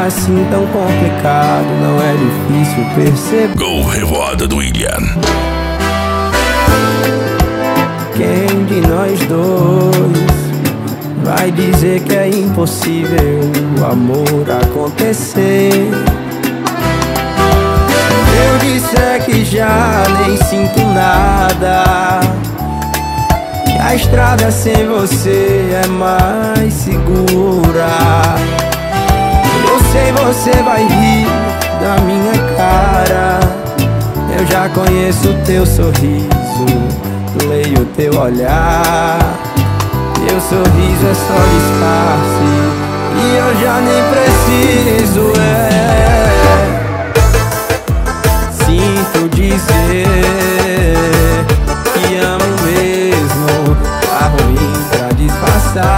assim tão complicado, não é difícil perceber. Gol Revoada do William. Quem de nós dois vai dizer que é impossível o amor acontecer? Eu disser que já nem sinto nada, que a estrada sem você é mais segura. Eu sei você vai rir da minha cara, eu já conheço teu sorriso, leio teu olhar. Teu sorriso é só disfarce e eu já nem preciso, sinto dizer que amo mesmo, tá ruim pra disfarçar.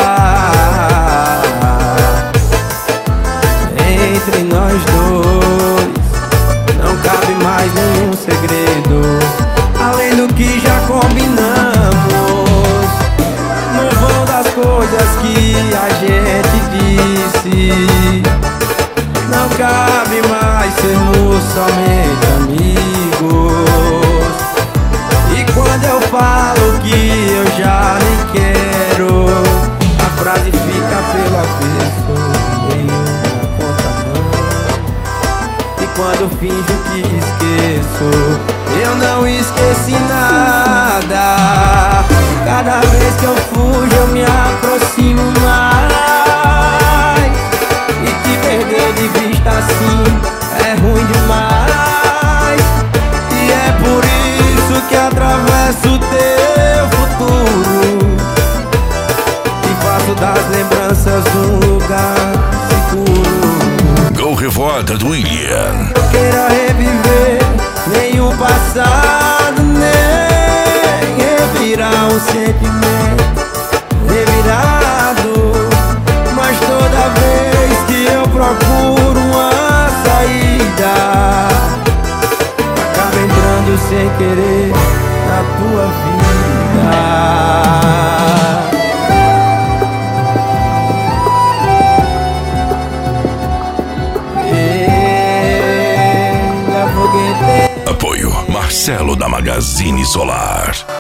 Entre nós dois não cabe mais nenhum segredo, além do que já combinamos. No vão das coisas que a gente disse, não cabe mais sermos somente amigos. E quando eu falo que eu já nem quero, a frase fica pelo avesso, meio na contramão. E quando finjo que esqueço, eu não esqueci nada. Cada vez que eu fujo eu me aproximo mais, e te perder de vista assim é ruim demais. E é por isso que atravesso o teu futuro e faço das lembranças um lugar seguro. Gol Revoada do William. Eu queira reviver nenhum passado, nem revirar um sentimento revirado. Mas toda vez que eu procuro uma saída, acaba entrando sem querer na tua vida. Apoio Marcelo da Magazine Solar.